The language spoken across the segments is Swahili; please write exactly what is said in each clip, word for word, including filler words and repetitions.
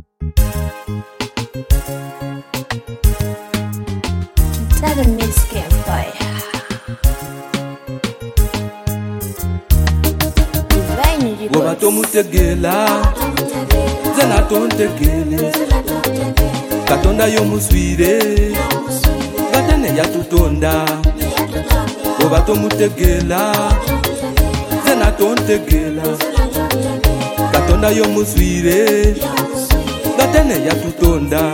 Seven Mills Campfire. Woba tomutegela zena tontegele Katonda yomuswire Gatene yatutonda Woba tomutegela zena tontegela Katonda yomuswire Gatene yatutonda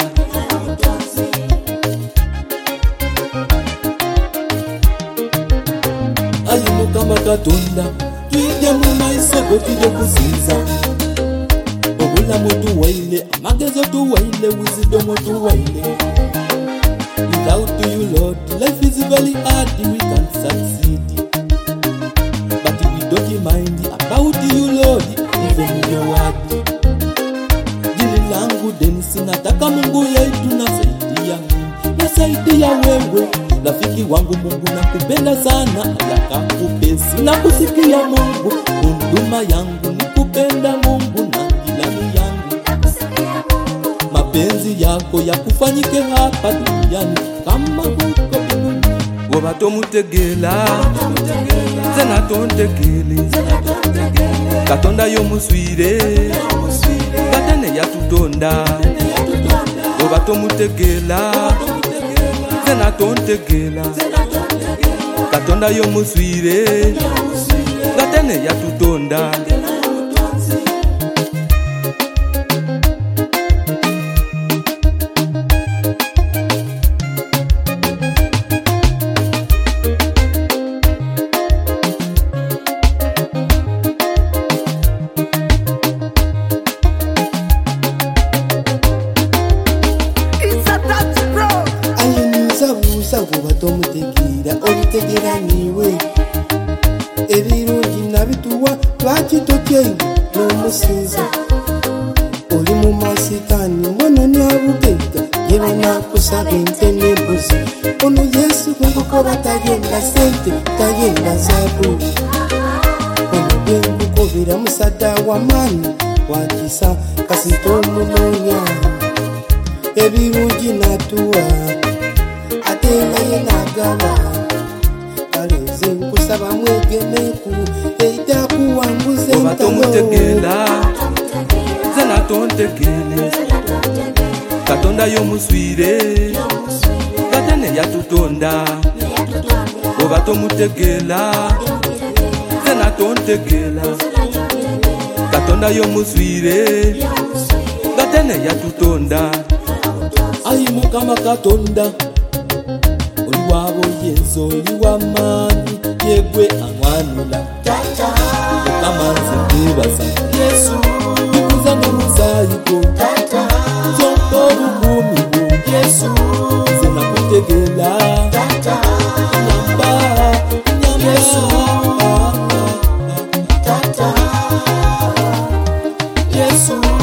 Ayimukama Katonda Tuide mumaisa gotide kusinza Obulamu tuwaile, amagezo tuwaile, wisdom tuwaile. Without you Lord, life is very hard, we can't succeed. But we don't mind about you Lord, even your word. Jini langu densi nataka Mungu yetu nasaidia mimi, nasaidia wewe. Rafiki wangu Mungu nakupenda sana, yakakupesi na kusikia Mungu. Huduma yangu ni kupenda Mungu na ilani yangu. Mapenzi yako ya kufanyike hapa duniani kama huko mbinguni. Woba tomutegela zena tontegele Katonda yomuswire Gatene yatutonda Woba tomutegela zena tontegela Katonda yomuswire Gatene yatutonda Woba tomutegera obitegera niwe ebirungi nabituwa lwaki totyeyo n'omusinza oli mu masitaani mwono nyabugega yeba nakusaba ente n'embuzi ono Yesu gwengukoba tagenda sente tagenda zaabu ono gwengukobera musadda w'amaanyi wakisa kasita omunoonya ebirungi natuwa Atela yenagala Kaleze nkusaba mwegemeku Eita kuwanguze Woba tomutegela zena tontegele Katonda yomuswire Gatene yatutonda Woba tomutegela zena tontegela Katonda yomuswire Gatene yatutonda Ayimukama Katonda Oliwabo Yesu oliwamani yegwe amwanula Kamanzi kwebaza Yesu Nikuza n'omuzayiko Zombo bugumi bu Yesu Zena kutegela Nyamba Nyamba Yesu Yesu